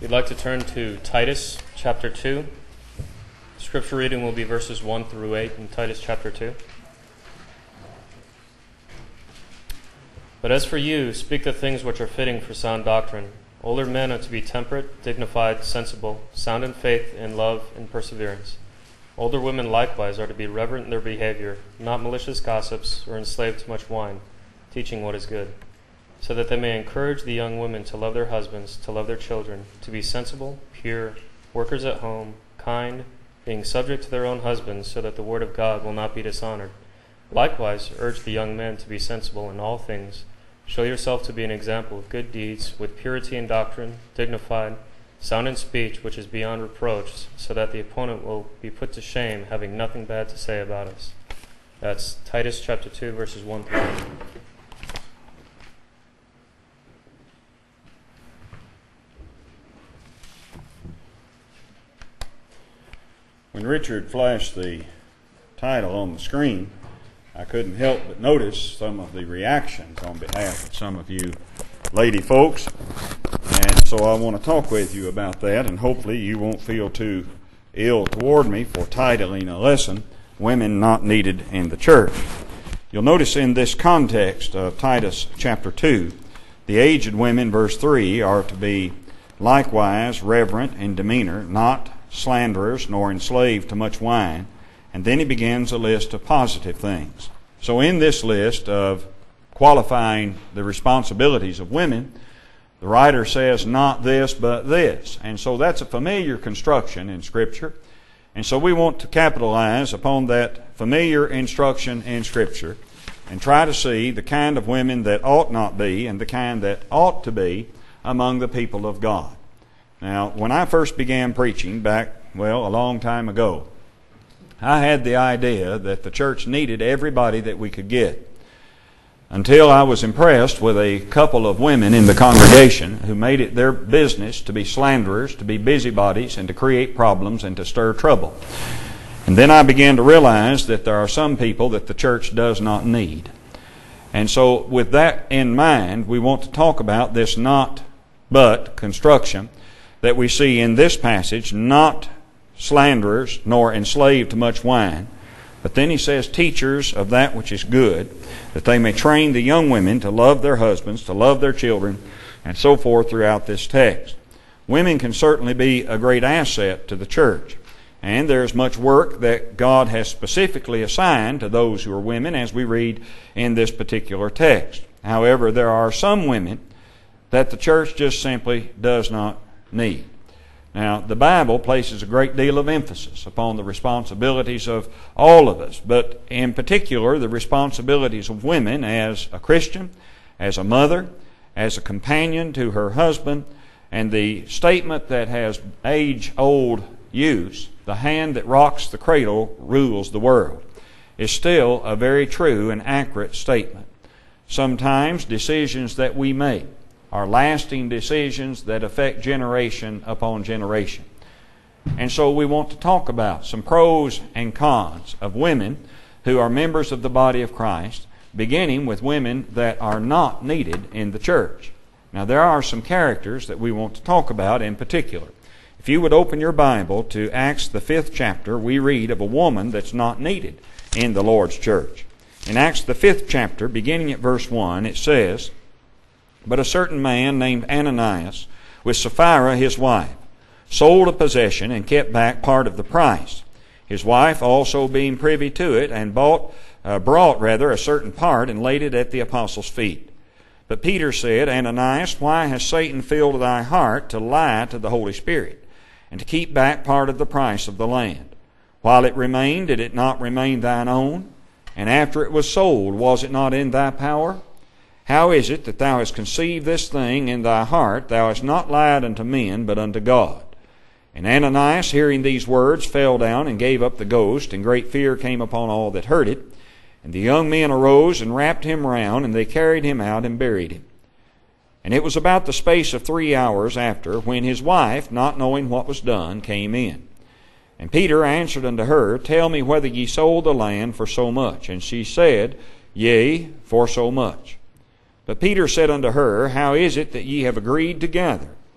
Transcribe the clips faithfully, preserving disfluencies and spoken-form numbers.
We'd like to turn to Titus chapter two. Scripture reading will be verses one through eight in Titus chapter two. But as for you, speak the things which are fitting for sound doctrine. Older men are to be temperate, dignified, sensible, sound in faith, in love, and perseverance. Older women likewise are to be reverent in their behavior, not malicious gossips or enslaved to much wine, teaching what is good, so that they may encourage the young women to love their husbands, to love their children, to be sensible, pure, workers at home, kind, being subject to their own husbands, so that the word of God will not be dishonored. Likewise, urge the young men to be sensible in all things. Show yourself to be an example of good deeds, with purity in doctrine, dignified, sound in speech, which is beyond reproach, so that the opponent will be put to shame, having nothing bad to say about us. That's Titus chapter two, verses one through eight. When Richard flashed the title on the screen, I couldn't help but notice some of the reactions on behalf of some of you lady folks. And so I want to talk with you about that, and hopefully you won't feel too ill toward me for titling a lesson, Women Not Needed in the Church. You'll notice in this context of Titus chapter two, the aged women, verse three, are to be likewise reverent in demeanor, not slanderers, nor enslaved to much wine. And then he begins a list of positive things. So in this list of qualifying the responsibilities of women, the writer says, not this, but this. And so that's a familiar construction in Scripture. And so we want to capitalize upon that familiar instruction in Scripture and try to see the kind of women that ought not be and the kind that ought to be among the people of God. Now, when I first began preaching back, well, a long time ago, I had the idea that the church needed everybody that we could get, until I was impressed with a couple of women in the congregation who made it their business to be slanderers, to be busybodies, and to create problems and to stir trouble. And then I began to realize that there are some people that the church does not need. And so with that in mind, we want to talk about this not but construction that we see in this passage, not slanderers, nor enslaved to much wine. But then he says, teachers of that which is good, that they may train the young women to love their husbands, to love their children, and so forth throughout this text. Women can certainly be a great asset to the church. And there's much work that God has specifically assigned to those who are women, as we read in this particular text. However, there are some women that the church just simply does not need. Now, the Bible places a great deal of emphasis upon the responsibilities of all of us, but in particular the responsibilities of women as a Christian, as a mother, as a companion to her husband, and the statement that has age-old use, the hand that rocks the cradle rules the world, is still a very true and accurate statement. Sometimes decisions that we make are lasting decisions that affect generation upon generation. And so we want to talk about some pros and cons of women who are members of the body of Christ, beginning with women that are not needed in the church. Now, there are some characters that we want to talk about in particular. If you would open your Bible to Acts the fifth chapter, we read of a woman that's not needed in the Lord's church. In Acts the fifth chapter, beginning at verse one, it says, "But a certain man named Ananias, with Sapphira his wife, sold a possession and kept back part of the price. His wife also being privy to it, and bought, uh, brought rather a certain part, and laid it at the apostles' feet. But Peter said, Ananias, why has Satan filled thy heart to lie to the Holy Spirit, and to keep back part of the price of the land? While it remained, did it not remain thine own? And after it was sold, was it not in thy power? How is it that thou hast conceived this thing in thy heart? Thou hast not lied unto men, but unto God." And Ananias, hearing these words, fell down and gave up the ghost, and great fear came upon all that heard it. And the young men arose and wrapped him round, and they carried him out and buried him. And it was about the space of three hours after, when his wife, not knowing what was done, came in. And Peter answered unto her, Tell me whether ye sold the land for so much. And she said, Yea, for so much. But Peter said unto her, How is it that ye have agreed together?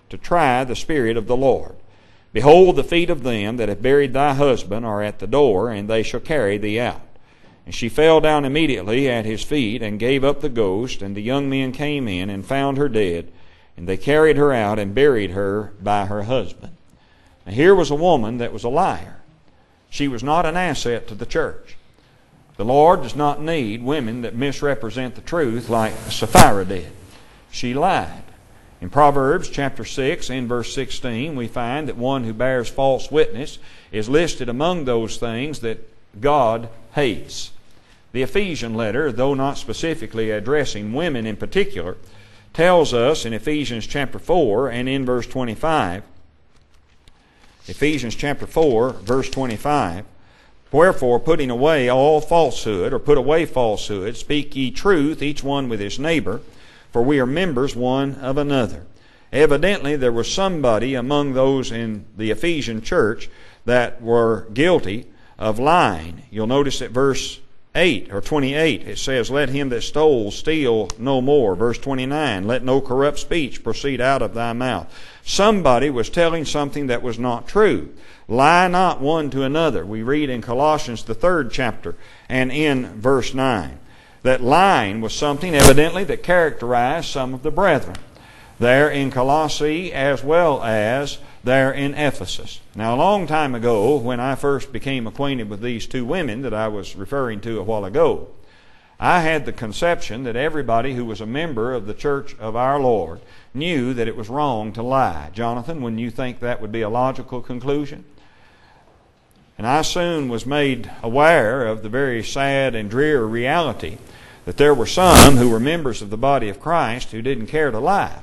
to try the Spirit of the Lord. Behold, the feet of them that have buried thy husband are at the door, and they shall carry thee out. And she fell down immediately at his feet, and gave up the ghost. And the young men came in, and found her dead. And they carried her out, and buried her by her husband. Now here was a woman that was a liar. She was not an asset to the church. The Lord does not need women that misrepresent the truth like Sapphira did. She lied. In Proverbs chapter six, in verse sixteen, we find that one who bears false witness is listed among those things that God hates. The Ephesian letter, though not specifically addressing women in particular, tells us in Ephesians chapter four and in verse twenty-five, Ephesians chapter four, verse twenty-five, Wherefore, putting away all falsehood, or put away falsehood, speak ye truth, each one with his neighbor, for we are members one of another. Evidently, there was somebody among those in the Ephesian church that were guilty of lying. You'll notice at verse eight or twenty-eight, it says, Let him that stole steal no more. Verse twenty-nine, Let no corrupt speech proceed out of thy mouth. Somebody was telling something that was not true. Lie not one to another. We read in Colossians, the third chapter, and in verse nine, that lying was something evidently that characterized some of the brethren there in Colossae as well as there in Ephesus. Now, a long time ago, when I first became acquainted with these two women that I was referring to a while ago, I had the conception that everybody who was a member of the church of our Lord knew that it was wrong to lie. Jonathan, wouldn't you think that would be a logical conclusion? And I soon was made aware of the very sad and dreary reality that there were some who were members of the body of Christ who didn't care to lie.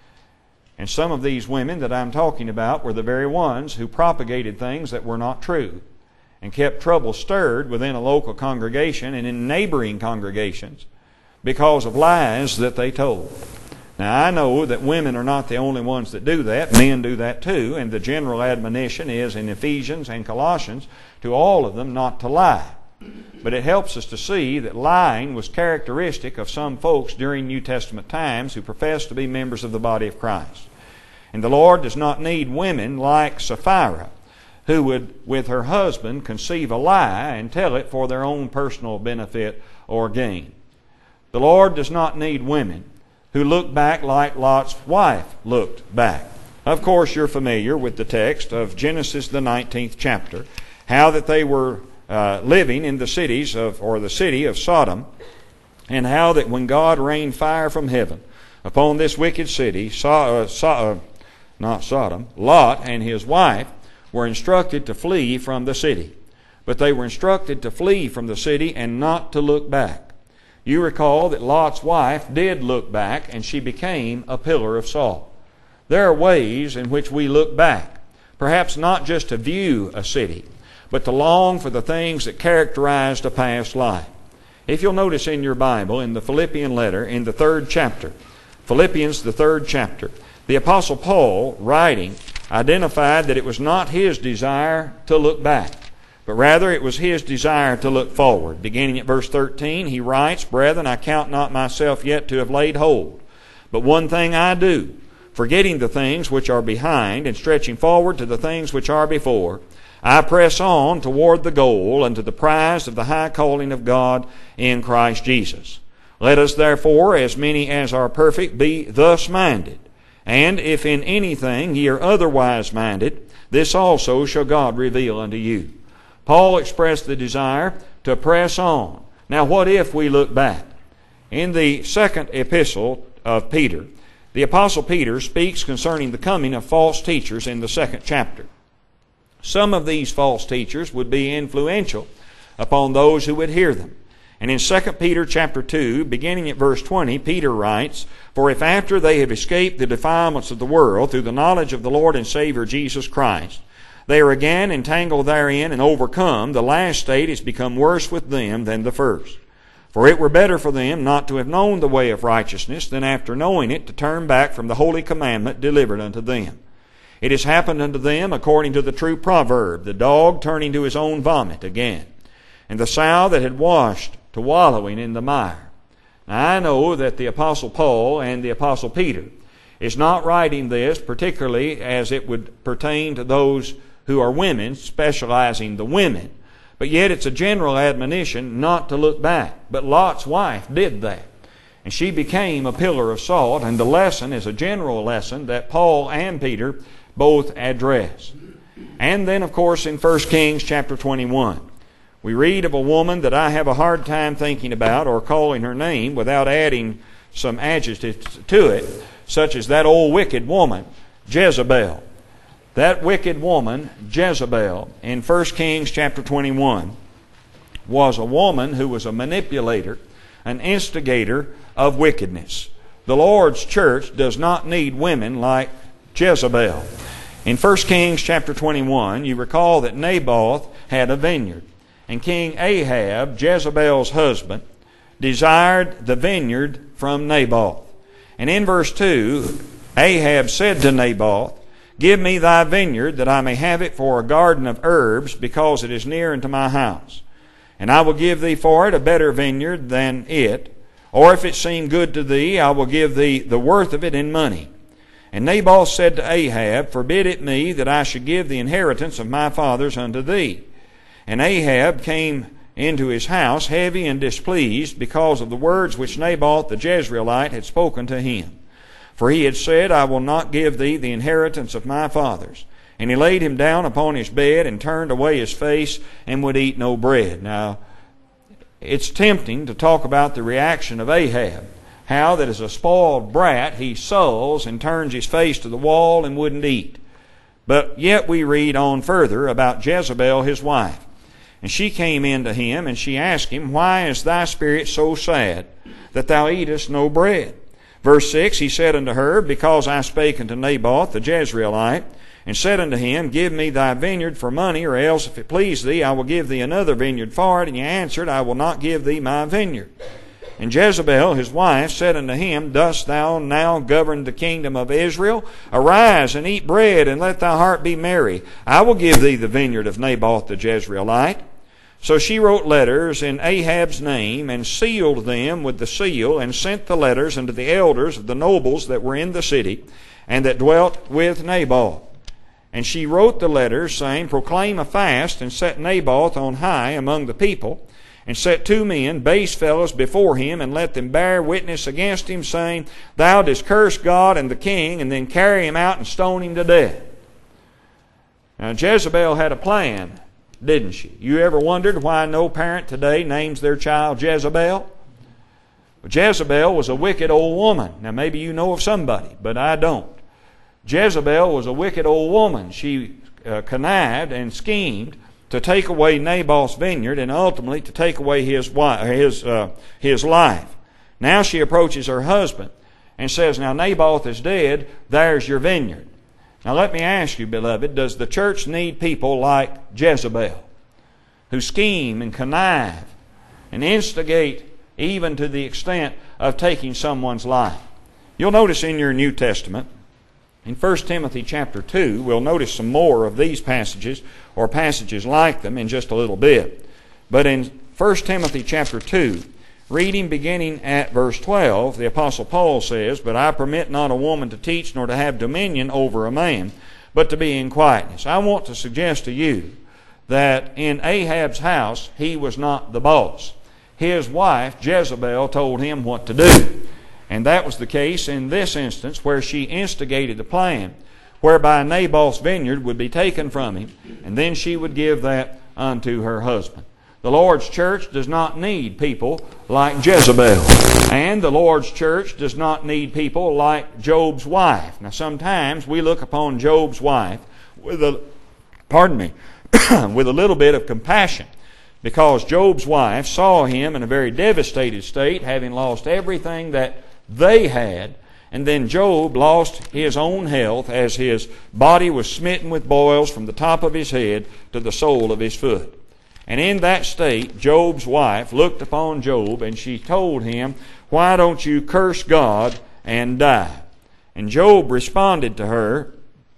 And some of these women that I'm talking about were the very ones who propagated things that were not true and kept trouble stirred within a local congregation and in neighboring congregations because of lies that they told. Now, I know that women are not the only ones that do that. Men do that too. And the general admonition is in Ephesians and Colossians to all of them not to lie. But it helps us to see that lying was characteristic of some folks during New Testament times who professed to be members of the body of Christ. And the Lord does not need women like Sapphira, who would, with her husband, conceive a lie and tell it for their own personal benefit or gain. The Lord does not need women who look back like Lot's wife looked back. Of course, you're familiar with the text of Genesis, the nineteenth chapter, how that they were uh, living in the cities of, or the city of Sodom, and how that when God rained fire from heaven upon this wicked city, so, uh, so, uh, not Sodom, Lot and his wife were instructed to flee from the city. But they were instructed to flee from the city and not to look back. You recall that Lot's wife did look back, and she became a pillar of salt. There are ways in which we look back, perhaps not just to view a city, but to long for the things that characterized a past life. If you'll notice in your Bible, in the Philippian letter, in the third chapter, Philippians, the third chapter, the Apostle Paul, writing, identified that it was not his desire to look back, but rather it was his desire to look forward. Beginning at verse thirteen, he writes, Brethren, I count not myself yet to have laid hold, but one thing I do, forgetting the things which are behind, and stretching forward to the things which are before, I press on toward the goal unto the prize of the high calling of God in Christ Jesus. Let us therefore, as many as are perfect, be thus minded. And if in anything ye are otherwise minded, this also shall God reveal unto you. Paul expressed the desire to press on. Now, what if we look back? In the second epistle of Peter, the Apostle Peter speaks concerning the coming of false teachers in the second chapter. Some of these false teachers would be influential upon those who would hear them. And in Second Peter chapter two, beginning at verse twenty, Peter writes, For if after they have escaped the defilements of the world through the knowledge of the Lord and Savior Jesus Christ, they are again entangled therein and overcome, the last state is become worse with them than the first. For it were better for them not to have known the way of righteousness than after knowing it to turn back from the holy commandment delivered unto them. It has happened unto them according to the true proverb, the dog turning to his own vomit again, and the sow that had washed to wallowing in the mire. Now, I know that the Apostle Paul and the Apostle Peter, is not writing this particularly as it would pertain to those who are women, specializing the women. But yet it's a general admonition not to look back. But Lot's wife did that. And she became a pillar of salt, and the lesson is a general lesson that Paul and Peter both address. And then, of course, in First Kings chapter twenty-one, we read of a woman that I have a hard time thinking about or calling her name without adding some adjectives to it, such as that old wicked woman, Jezebel. That wicked woman, Jezebel, in First Kings chapter twenty-one, was a woman who was a manipulator, an instigator of wickedness. The Lord's church does not need women like Jezebel. In First Kings chapter twenty-one, you recall that Naboth had a vineyard, and King Ahab, Jezebel's husband, desired the vineyard from Naboth. And in verse two, Ahab said to Naboth, "Give me thy vineyard, that I may have it for a garden of herbs, because it is near unto my house. And I will give thee for it a better vineyard than it. Or if it seem good to thee, I will give thee the worth of it in money." And Naboth said to Ahab, "Forbid it me that I should give the inheritance of my fathers unto thee." And Ahab came into his house heavy and displeased because of the words which Naboth the Jezreelite had spoken to him. For he had said, "I will not give thee the inheritance of my fathers." And he laid him down upon his bed and turned away his face and would eat no bread. Now, it's tempting to talk about the reaction of Ahab. How that as a spoiled brat he sulls and turns his face to the wall and wouldn't eat. But yet we read on further about Jezebel his wife. And she came in to him, and she asked him, "Why is thy spirit so sad, that thou eatest no bread?" Verse six, he said unto her, "Because I spake unto Naboth the Jezreelite, and said unto him, Give me thy vineyard for money, or else, if it please thee, I will give thee another vineyard for it. And he answered, I will not give thee my vineyard. And Jezebel his wife said unto him, Dost thou now govern the kingdom of Israel? Arise and eat bread, and let thy heart be merry. I will give thee the vineyard of Naboth the Jezreelite." So she wrote letters in Ahab's name, and sealed them with the seal, and sent the letters unto the elders of the nobles that were in the city, and that dwelt with Naboth. And she wrote the letters, saying, Proclaim a fast, and set Naboth on high among the people, and set two men, base fellows, before him, and let them bear witness against him, saying, Thou didst curse God and the king, and then carry him out and stone him to death. Now Jezebel had a plan, didn't she? You ever wondered why no parent today names their child Jezebel? Well, Jezebel was a wicked old woman. Now maybe you know of somebody, but I don't. Jezebel was a wicked old woman. She uh, connived and schemed to take away Naboth's vineyard, and ultimately to take away his wife, his uh, his life. Now she approaches her husband and says, "Now Naboth is dead. There's your vineyard." Now let me ask you, beloved, does the church need people like Jezebel, who scheme and connive and instigate even to the extent of taking someone's life? You'll notice in your New Testament, in First Timothy chapter two, we'll notice some more of these passages or passages like them in just a little bit. But in First Timothy chapter two, reading beginning at verse twelve, the Apostle Paul says, But I permit not a woman to teach nor to have dominion over a man, but to be in quietness. I want to suggest to you that in Ahab's house, he was not the boss. His wife, Jezebel, told him what to do. And that was the case in this instance, where she instigated a plan whereby Naboth's vineyard would be taken from him, and then she would give that unto her husband. The Lord's church does not need people like Jezebel. And the Lord's church does not need people like Job's wife. Now sometimes we look upon Job's wife with a, pardon me, with a little bit of compassion, because Job's wife saw him in a very devastated state, having lost everything that they had, and then Job lost his own health as his body was smitten with boils from the top of his head to the sole of his foot. And in that state, Job's wife looked upon Job, and she told him, Why don't you curse God and die? And Job responded to her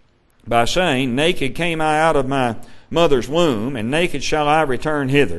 by saying, Naked came I out of my mother's womb, and naked shall I return hither.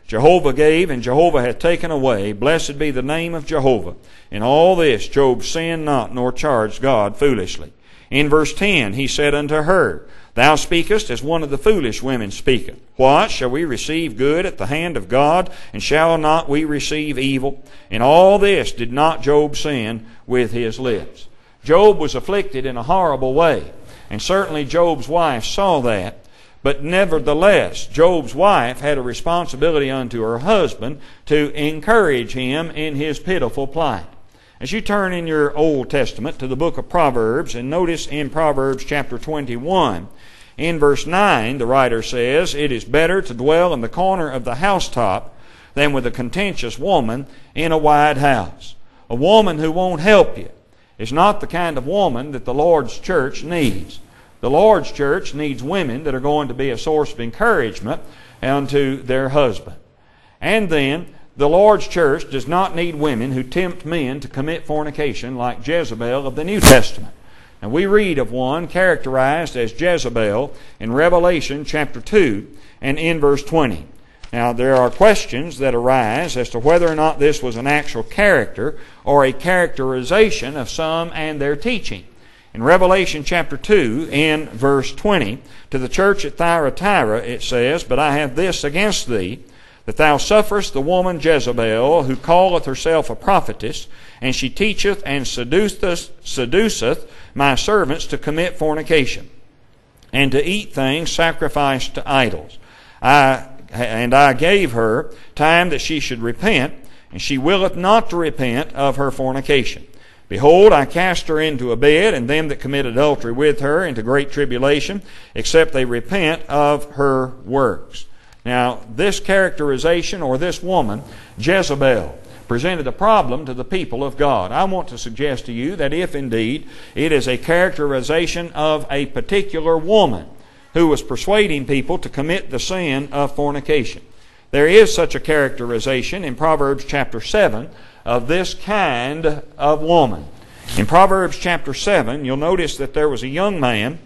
Jehovah gave, and Jehovah hath taken away. Blessed be the name of Jehovah. In all this Job sinned not, nor charged God foolishly. In verse ten, he said unto her, Thou speakest as one of the foolish women speaketh. What? Shall we receive good at the hand of God, and shall not we receive evil? In all this did not Job sin with his lips. Job was afflicted in a horrible way, and certainly Job's wife saw that. But nevertheless, Job's wife had a responsibility unto her husband to encourage him in his pitiful plight. As you turn in your Old Testament to the book of Proverbs, and notice in Proverbs chapter twenty-one, in verse nine, the writer says, It is better to dwell in the corner of the housetop than with a contentious woman in a wide house. A woman who won't help you is not the kind of woman that the Lord's church needs. The Lord's church needs women that are going to be a source of encouragement unto their husband. And then, the Lord's church does not need women who tempt men to commit fornication like Jezebel of the New Testament. And we read of one characterized as Jezebel in Revelation chapter two and in verse twenty. Now, there are questions that arise as to whether or not this was an actual character or a characterization of some and their teaching. In Revelation chapter two, in verse twenty, to the church at Thyatira it says, But I have this against thee, that thou sufferest the woman Jezebel, who calleth herself a prophetess, and she teacheth and seduceth, seduceth my servants to commit fornication, and to eat things sacrificed to idols. I, and I gave her time that she should repent, and she willeth not to repent of her fornication. Behold, I cast her into a bed, and them that commit adultery with her into great tribulation, except they repent of her works. Now, this characterization, or this woman, Jezebel, presented a problem to the people of God. I want to suggest to you that if indeed it is a characterization of a particular woman who was persuading people to commit the sin of fornication, there is such a characterization in Proverbs chapter seven of this kind of woman. In Proverbs chapter seven, you'll notice that there was a young man,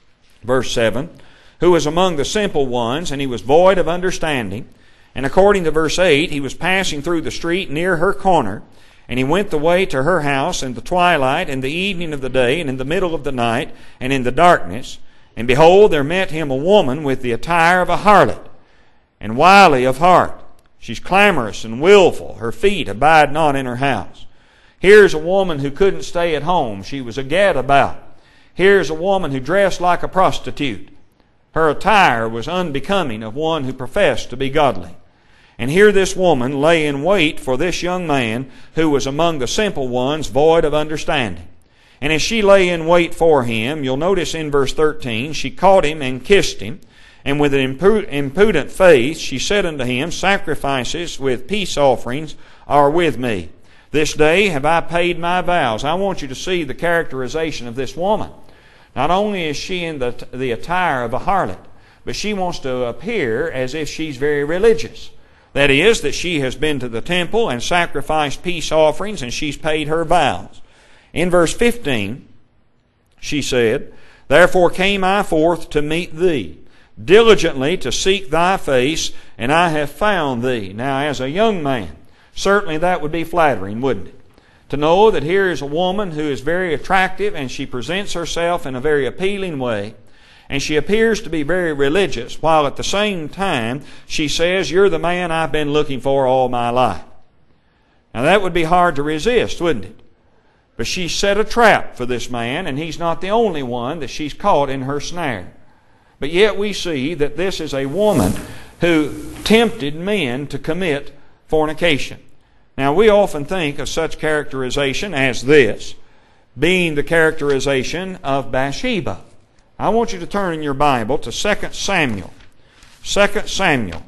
verse seven, who was among the simple ones, and he was void of understanding. And according to verse eight, he was passing through the street near her corner, and he went the way to her house in the twilight, in the evening of the day, and in the middle of the night, and in the darkness. And behold, there met him a woman with the attire of a harlot, and wily of heart. She's clamorous and willful. Her feet abide not in her house. Here's a woman who couldn't stay at home. She was a gadabout. Here's a woman who dressed like a prostitute. Her attire was unbecoming of one who professed to be godly. And here this woman lay in wait for this young man who was among the simple ones, void of understanding. And as she lay in wait for him, you'll notice in verse thirteen, she caught him and kissed him. And with an impudent face she said unto him, Sacrifices with peace offerings are with me. This day have I paid my vows. I want you to see the characterization of this woman. Not only is she in the, the attire of a harlot, but she wants to appear as if she's very religious. That is, that she has been to the temple and sacrificed peace offerings, and she's paid her vows. In verse fifteen, she said, Therefore came I forth to meet thee, diligently to seek thy face, and I have found thee. Now, as a young man, certainly that would be flattering, wouldn't it? To know that here is a woman who is very attractive, and she presents herself in a very appealing way, and she appears to be very religious, while at the same time she says, You're the man I've been looking for all my life. Now that would be hard to resist, wouldn't it? But she set a trap for this man, and he's not the only one that she's caught in her snare. But yet we see that this is a woman who tempted men to commit fornication. Now we often think of such characterization as this, being the characterization of Bathsheba. I want you to turn in your Bible to Second Samuel. Second Samuel.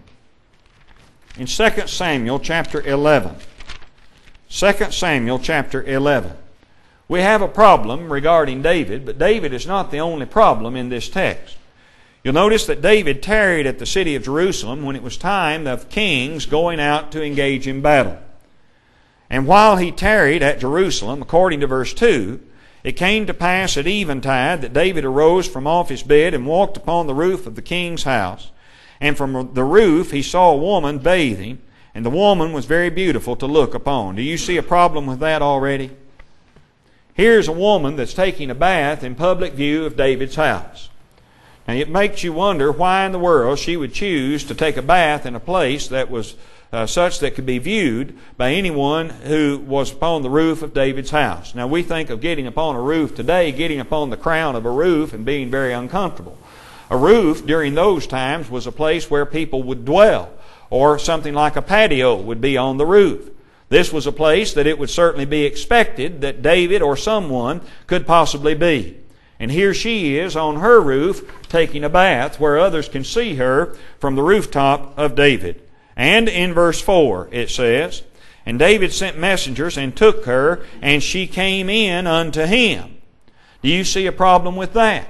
In Second Samuel chapter eleven. Second Samuel chapter eleven. We have a problem regarding David, but David is not the only problem in this text. You'll notice that David tarried at the city of Jerusalem when it was time of kings going out to engage in battle. And while he tarried at Jerusalem, according to verse two, it came to pass at eventide that David arose from off his bed and walked upon the roof of the king's house. And from the roof he saw a woman bathing, and the woman was very beautiful to look upon. Do you see a problem with that already? Here's a woman that's taking a bath in public view of David's house. Now it makes you wonder why in the world she would choose to take a bath in a place that was uh, such that could be viewed by anyone who was upon the roof of David's house. Now we think of getting upon a roof today, getting upon the crown of a roof and being very uncomfortable. A roof during those times was a place where people would dwell, or something like a patio would be on the roof. This was a place that it would certainly be expected that David or someone could possibly be. And here she is on her roof taking a bath where others can see her from the rooftop of David. And in verse four it says, "And David sent messengers and took her, and she came in unto him." Do you see a problem with that?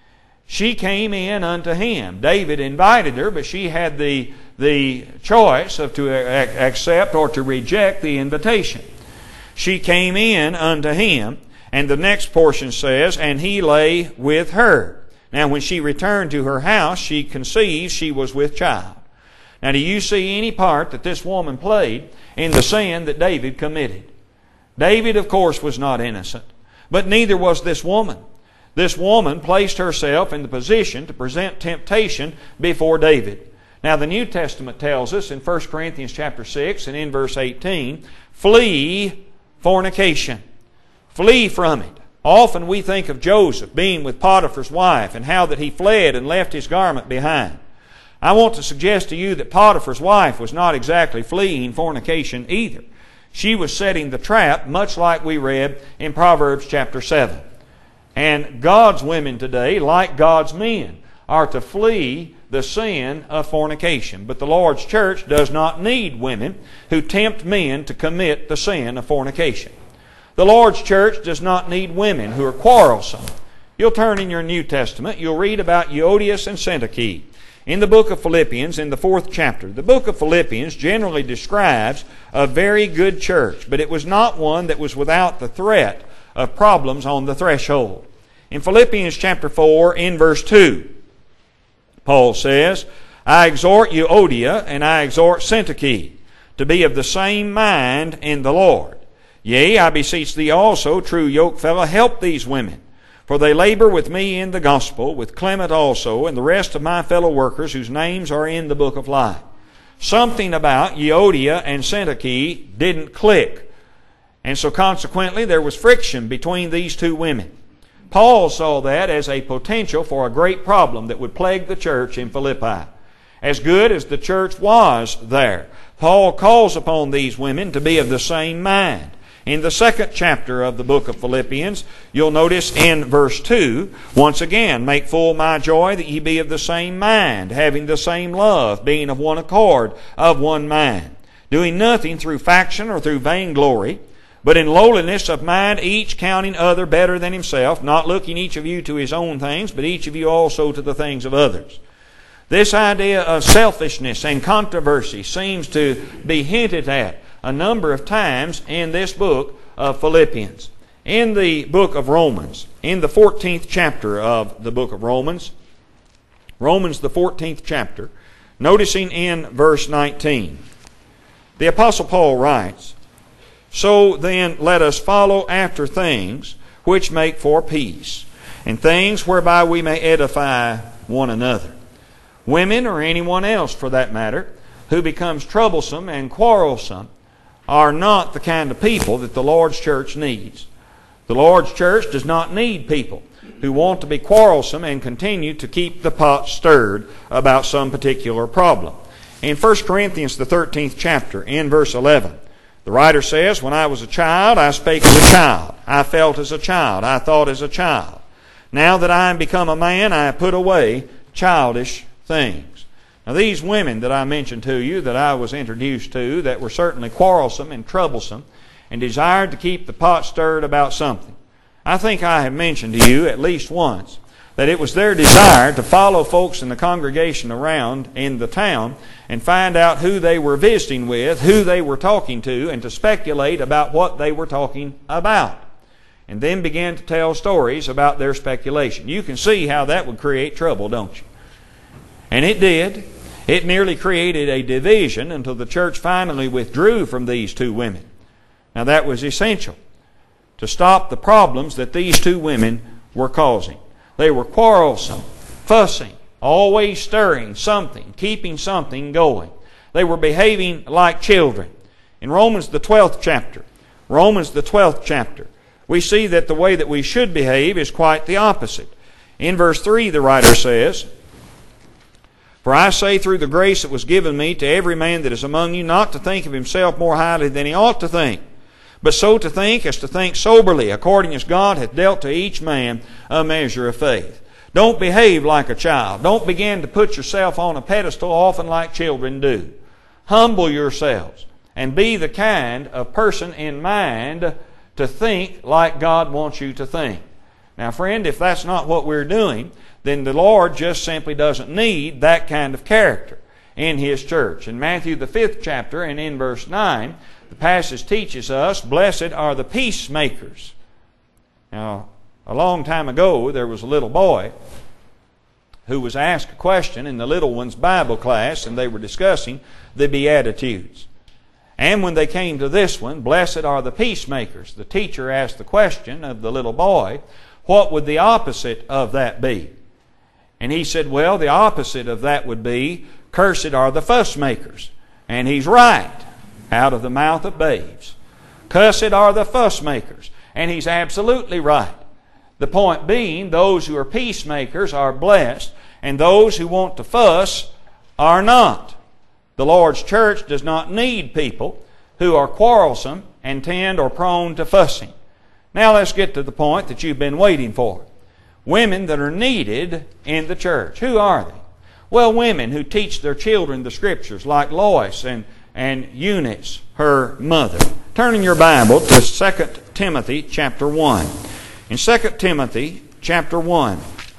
She came in unto him. David invited her, but she had the the choice of to accept or to reject the invitation. She came in unto him, and the next portion says, "And he lay with her." Now when she returned to her house, she conceived, she was with child. Now do you see any part that this woman played in the sin that David committed? David, of course, was not innocent, but neither was this woman. This woman placed herself in the position to present temptation before David. Now the New Testament tells us in First Corinthians chapter six and in verse eighteen, flee fornication. Flee from it. Often we think of Joseph being with Potiphar's wife and how that he fled and left his garment behind. I want to suggest to you that Potiphar's wife was not exactly fleeing fornication either. She was setting the trap, much like we read in Proverbs chapter seven. And God's women today, like God's men, are to flee the sin of fornication. But the Lord's church does not need women who tempt men to commit the sin of fornication. The Lord's church does not need women who are quarrelsome. You'll turn in your New Testament, you'll read about Euodias and Syntyche in the book of Philippians in the fourth chapter. The book of Philippians generally describes a very good church, but it was not one that was without the threat of problems on the threshold. In Philippians chapter four, in verse two, Paul says, "I exhort Euodia and I exhort Syntyche to be of the same mind in the Lord. Yea, I beseech thee also, true yokefellow, help these women, for they labor with me in the gospel, with Clement also, and the rest of my fellow workers whose names are in the book of life." Something about Euodia and Syntyche didn't click. And so consequently there was friction between these two women. Paul saw that as a potential for a great problem that would plague the church in Philippi. As good as the church was there, Paul calls upon these women to be of the same mind. In the second chapter of the book of Philippians, you'll notice in verse two, once again, "Make full my joy that ye be of the same mind, having the same love, being of one accord, of one mind, doing nothing through faction or through vainglory, but in lowliness of mind, each counting other better than himself, not looking each of you to his own things, but each of you also to the things of others." This idea of selfishness and controversy seems to be hinted at a number of times in this book of Philippians. In the book of Romans, in the fourteenth chapter of the book of Romans, Romans the fourteenth chapter, noticing in verse nineteen, the Apostle Paul writes, "So then let us follow after things which make for peace, and things whereby we may edify one another." Women, or anyone else for that matter, who becomes troublesome and quarrelsome, are not the kind of people that the Lord's church needs. The Lord's church does not need people who want to be quarrelsome and continue to keep the pot stirred about some particular problem. In First Corinthians the thirteenth chapter, in verse eleven, the writer says, "When I was a child, I spake as a child. I felt as a child. I thought as a child. Now that I am become a man, I have put away childish things." Now these women that I mentioned to you, that I was introduced to, that were certainly quarrelsome and troublesome and desired to keep the pot stirred about something. I think I have mentioned to you at least once that it was their desire to follow folks in the congregation around in the town and find out who they were visiting with, who they were talking to, and to speculate about what they were talking about. And then begin to tell stories about their speculation. You can see how that would create trouble, don't you? And it did. It nearly created a division until the church finally withdrew from these two women. Now that was essential to stop the problems that these two women were causing. They were quarrelsome, fussing, always stirring something, keeping something going. They were behaving like children. In Romans the twelfth chapter, Romans the twelfth chapter, we see that the way that we should behave is quite the opposite. In verse three, the writer says, "For I say through the grace that was given me to every man that is among you, not to think of himself more highly than he ought to think, but so to think as to think soberly, according as God hath dealt to each man a measure of faith." Don't behave like a child. Don't begin to put yourself on a pedestal often like children do. Humble yourselves and be the kind of person in mind to think like God wants you to think. Now, friend, if that's not what we're doing, then the Lord just simply doesn't need that kind of character in His church. In Matthew the fifth chapter and in verse nine, the passage teaches us, "Blessed are the peacemakers." Now, a long time ago, there was a little boy who was asked a question in the little one's Bible class, and they were discussing the Beatitudes. And when they came to this one, "Blessed are the peacemakers," the teacher asked the question of the little boy, what would the opposite of that be? And he said, well, the opposite of that would be, "Cursed are the fussmakers." And he's right, out of the mouth of babes. Cursed are the fussmakers. And he's absolutely right. The point being, those who are peacemakers are blessed, and those who want to fuss are not. The Lord's church does not need people who are quarrelsome and tend or prone to fussing. Now let's get to the point that you've been waiting for. Women that are needed in the church. Who are they? Well, women who teach their children the Scriptures, like Lois and, and Eunice, her mother. Turn in your Bible to Second Timothy chapter one. In Second Timothy chapter one,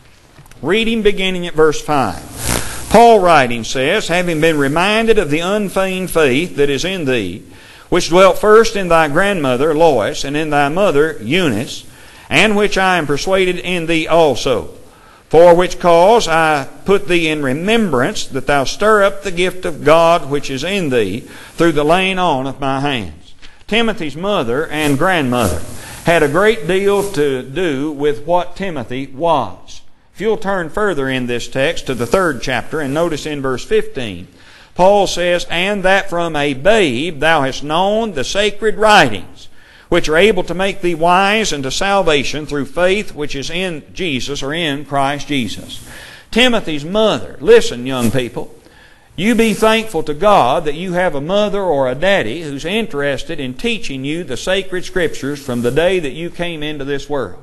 reading beginning at verse five. Paul writing says, "Having been reminded of the unfeigned faith that is in thee, which dwelt first in thy grandmother Lois, and in thy mother Eunice, and which I am persuaded in thee also. For which cause I put thee in remembrance, that thou stir up the gift of God which is in thee, through the laying on of my hands." Timothy's mother and grandmother had a great deal to do with what Timothy was. If you'll turn further in this text to the third chapter and notice in verse fifteen, Paul says, "And that from a babe thou hast known the sacred writings, which are able to make thee wise unto salvation through faith which is in Jesus," or in Christ Jesus. Timothy's mother, listen young people, you be thankful to God that you have a mother or a daddy who's interested in teaching you the sacred Scriptures from the day that you came into this world.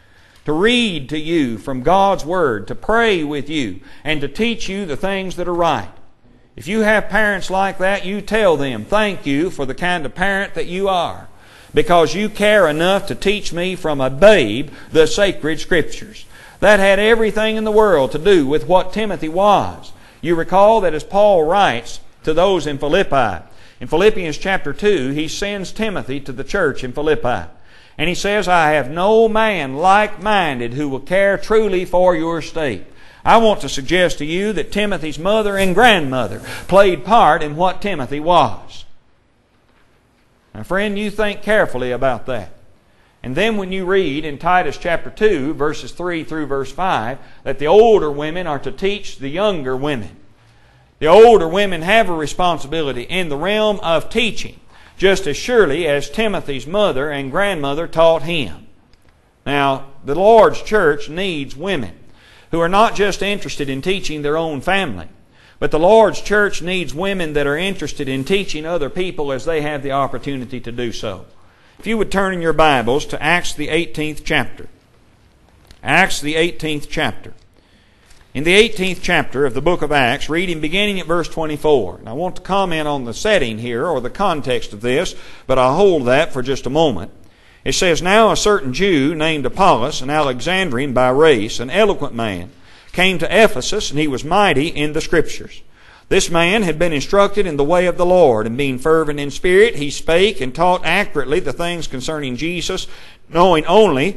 To read to you from God's Word, to pray with you, and to teach you the things that are right. If you have parents like that, you tell them, "Thank you for the kind of parent that you are, because you care enough to teach me from a babe the sacred Scriptures." That had everything in the world to do with what Timothy was. You recall that as Paul writes to those in Philippi, in Philippians chapter two, he sends Timothy to the church in Philippi. And he says, "I have no man like-minded who will care truly for your state." I want to suggest to you that Timothy's mother and grandmother played part in what Timothy was. Now, friend, you think carefully about that. And then when you read in Titus chapter two, verses three through verse five, that the older women are to teach the younger women. The older women have a responsibility in the realm of teaching, just as surely as Timothy's mother and grandmother taught him. Now, the Lord's church needs women who are not just interested in teaching their own family, but the Lord's church needs women that are interested in teaching other people as they have the opportunity to do so. If you would turn in your Bibles to Acts the eighteenth chapter. Acts the eighteenth chapter. In the eighteenth chapter of the book of Acts, reading beginning at verse twenty-four. And I want to comment on the setting here, or the context of this, but I'll hold that for just a moment. It says, "Now a certain Jew named Apollos, an Alexandrian by race, an eloquent man, came to Ephesus, and he was mighty in the Scriptures. This man had been instructed in the way of the Lord, and being fervent in spirit, he spake and taught accurately the things concerning Jesus, knowing only,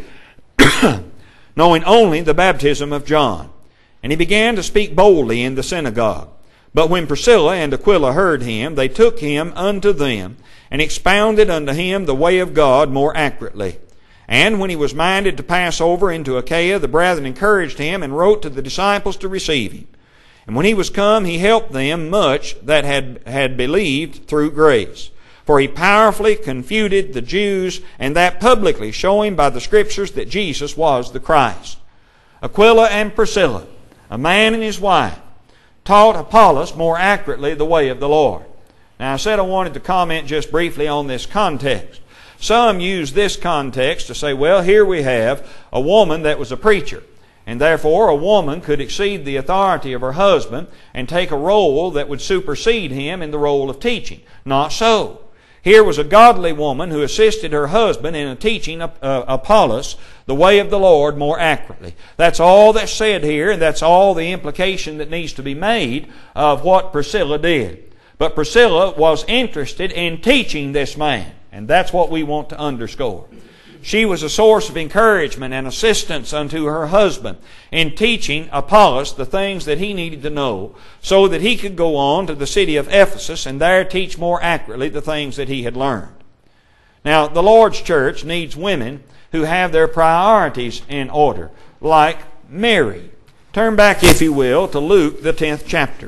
knowing only the baptism of John. And he began to speak boldly in the synagogue. But when Priscilla and Aquila heard him, they took him unto them, and expounded unto him the way of God more accurately. And when he was minded to pass over into Achaia, the brethren encouraged him, and wrote to the disciples to receive him. And when he was come, he helped them much that had, had believed through grace. For he powerfully confuted the Jews, and that publicly, showing by the Scriptures that Jesus was the Christ. Aquila and Priscilla, a man and his wife, taught Apollos more accurately the way of the Lord. Now I said I wanted to comment just briefly on this context. Some use this context to say, well, here we have a woman that was a preacher, and therefore a woman could exceed the authority of her husband and take a role that would supersede him in the role of teaching. Not so. Here was a godly woman who assisted her husband in teaching uh, Apollos the way of the Lord more accurately. That's all that's said here, and that's all the implication that needs to be made of what Priscilla did. But Priscilla was interested in teaching this man, and that's what we want to underscore. She was a source of encouragement and assistance unto her husband in teaching Apollos the things that he needed to know so that he could go on to the city of Ephesus and there teach more accurately the things that he had learned. Now, the Lord's church needs women who have their priorities in order, like Mary. Turn back, if you will, to Luke, the tenth chapter.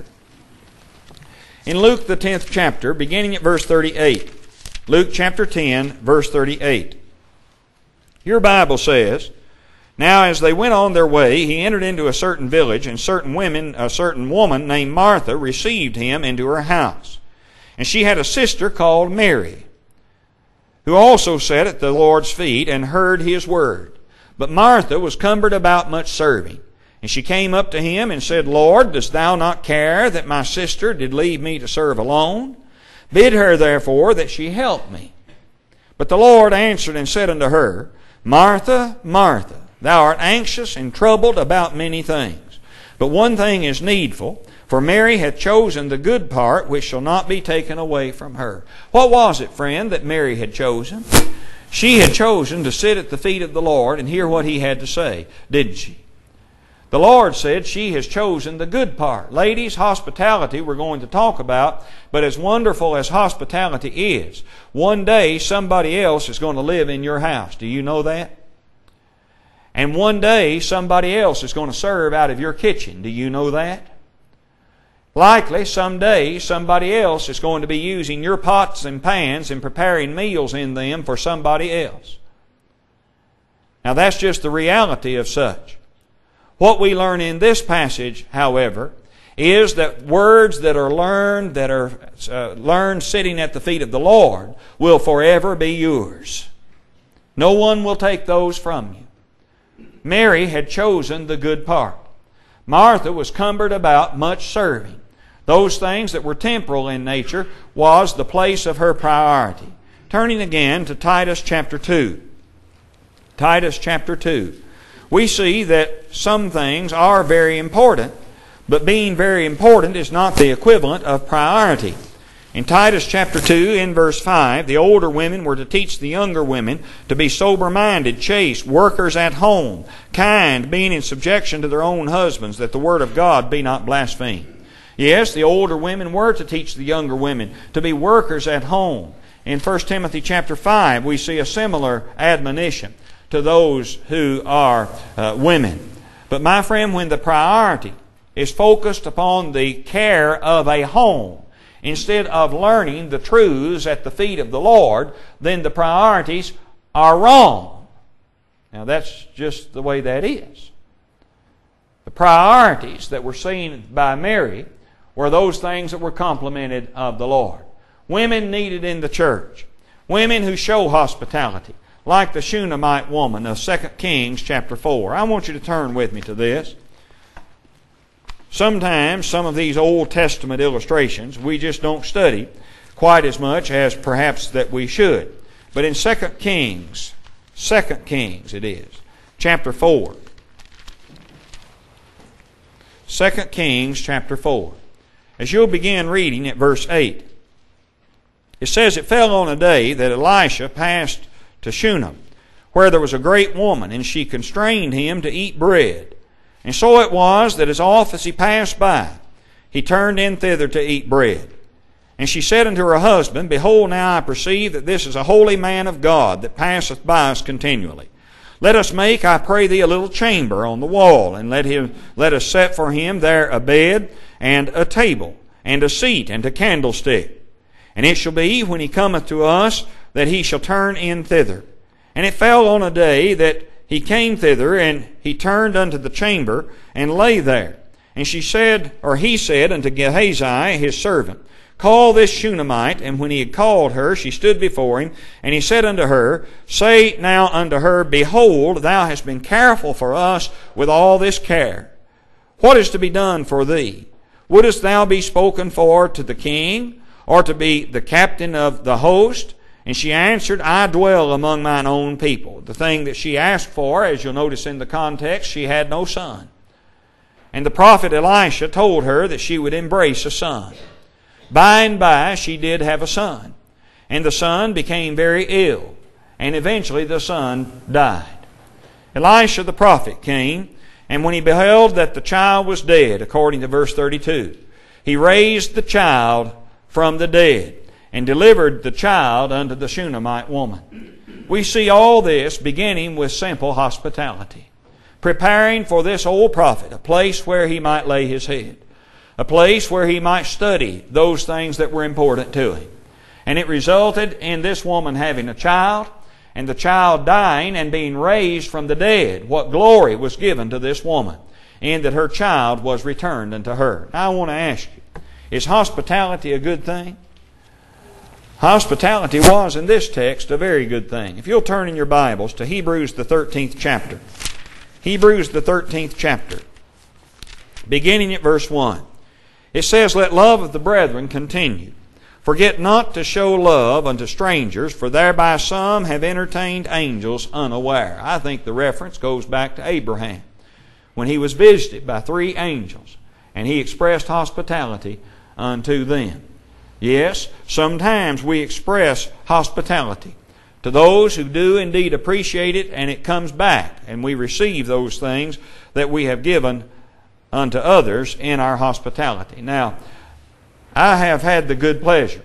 In Luke, the tenth chapter, beginning at verse thirty-eight. Luke chapter ten, verse thirty-eight. Your Bible says, Now as they went on their way, he entered into a certain village, and certain women, a certain woman named Martha received him into her house. And she had a sister called Mary, who also sat at the Lord's feet and heard his word. But Martha was cumbered about much serving. And she came up to him and said, Lord, dost thou not care that my sister did leave me to serve alone? Bid her therefore that she help me. But the Lord answered and said unto her, Martha, Martha, thou art anxious and troubled about many things. But one thing is needful, for Mary hath chosen the good part, which shall not be taken away from her. What was it, friend, that Mary had chosen? She had chosen to sit at the feet of the Lord and hear what He had to say, didn't she? The Lord said she has chosen the good part. Ladies, hospitality we're going to talk about, but as wonderful as hospitality is, one day somebody else is going to live in your house. Do you know that? And one day somebody else is going to serve out of your kitchen. Do you know that? Likely someday somebody else is going to be using your pots and pans and preparing meals in them for somebody else. Now that's just the reality of such. What we learn in this passage, however, is that words that are learned, that are uh, learned sitting at the feet of the Lord, will forever be yours. No one will take those from you. Mary had chosen the good part. Martha was cumbered about much serving. Those things that were temporal in nature was the place of her priority. Turning again to Titus chapter two. Titus chapter two. We see that some things are very important, but being very important is not the equivalent of priority. In Titus chapter two, in verse five, the older women were to teach the younger women to be sober-minded, chaste, workers at home, kind, being in subjection to their own husbands, that the word of God be not blasphemed. Yes, the older women were to teach the younger women to be workers at home. In First Timothy chapter five, we see a similar admonition to those who are uh, women. But my friend, when the priority is focused upon the care of a home instead of learning the truths at the feet of the Lord, then the priorities are wrong. Now that's just the way that is. The priorities that were seen by Mary were those things that were complimented of the Lord. Women needed in the church. Women who show hospitality, like the Shunammite woman of Second Kings chapter four. I want you to turn with me to this. Sometimes some of these Old Testament illustrations we just don't study quite as much as perhaps that we should. But in Second Kings, Second Kings it is, chapter four. Second Kings chapter four. As you'll begin reading at verse eight, it says, It fell on a day that Elisha passed to Shunem, where there was a great woman, and she constrained him to eat bread. And so it was that as oft as he passed by, he turned in thither to eat bread. And she said unto her husband, Behold, now I perceive that this is a holy man of God that passeth by us continually. Let us make, I pray thee, a little chamber on the wall, and let him let us set for him there a bed, and a table, and a seat, and a candlestick. And it shall be, when he cometh to us, that he shall turn in thither. And it fell on a day that he came thither, and he turned unto the chamber, and lay there. And she said, or he said unto Gehazi, his servant, Call this Shunammite. And when he had called her, she stood before him. And he said unto her, Say now unto her, Behold, thou hast been careful for us with all this care. What is to be done for thee? Wouldest thou be spoken for to the king, or to be the captain of the host? And she answered, I dwell among mine own people. The thing that she asked for, as you'll notice in the context, she had no son. And the prophet Elisha told her that she would embrace a son. By and by she did have a son. And the son became very ill. And eventually the son died. Elisha the prophet came, and when he beheld that the child was dead, according to verse thirty-two, he raised the child from the dead, and delivered the child unto the Shunammite woman. We see all this beginning with simple hospitality, preparing for this old prophet a place where he might lay his head, a place where he might study those things that were important to him. And it resulted in this woman having a child, and the child dying and being raised from the dead. What glory was given to this woman, in that her child was returned unto her. Now I want to ask you, is hospitality a good thing? Hospitality was, in this text, a very good thing. If you'll turn in your Bibles to Hebrews the thirteenth chapter. Hebrews the thirteenth chapter, beginning at verse one. It says, Let love of the brethren continue. Forget not to show love unto strangers, for thereby some have entertained angels unaware. I think the reference goes back to Abraham, when he was visited by three angels, and he expressed hospitality unto them. Yes, sometimes we express hospitality to those who do indeed appreciate it, and it comes back, and we receive those things that we have given unto others in our hospitality. Now, I have had the good pleasure